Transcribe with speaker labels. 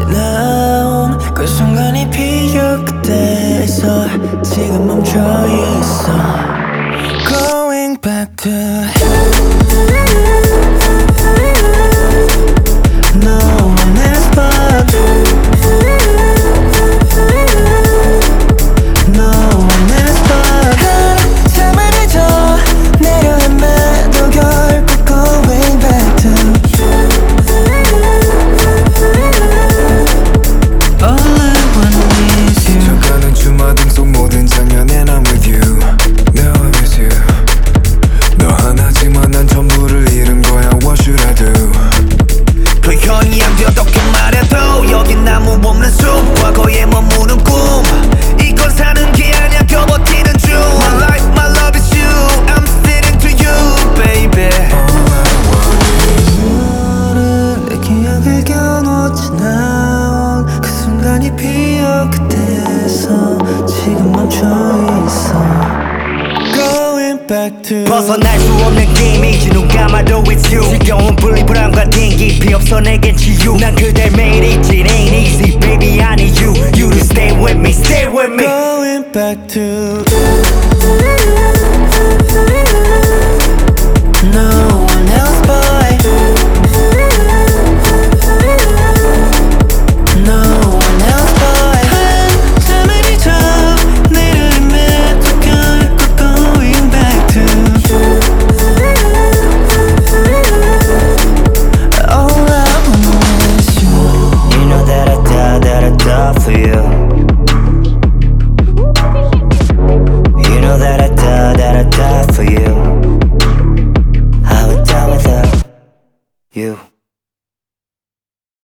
Speaker 1: 나온 그 순간이 필요 그때에서 지금 멈춰있어 Going back to No one else but No one else but 한참을 잊어 내려 헤매도 결국 Going back to All I want is you
Speaker 2: 스쳐가는 주마등 속 모든 장면에 I'm with you Now I'm with you 너 하나지만 난 전부를 잃은 거야 What should I do
Speaker 3: 표현이 안 돼 어떻게 말해도 여긴 나무 없는 숲 과거에 머무는 꿈 이건 사는 게 아니야 겨버티는 중 My life, my love is you I'm sitting to you, baby
Speaker 1: 너를 내 기억을 겨누지 나온 그 순간이 피어 그때에서 지금 멈춰있어 Going back to
Speaker 3: 벗어날 수 없는 이미지 눈 감아도 it's you 지겨운 분리불안과 띵 깊이 없어 내겐 치유 난 그댈 매일 잊지 내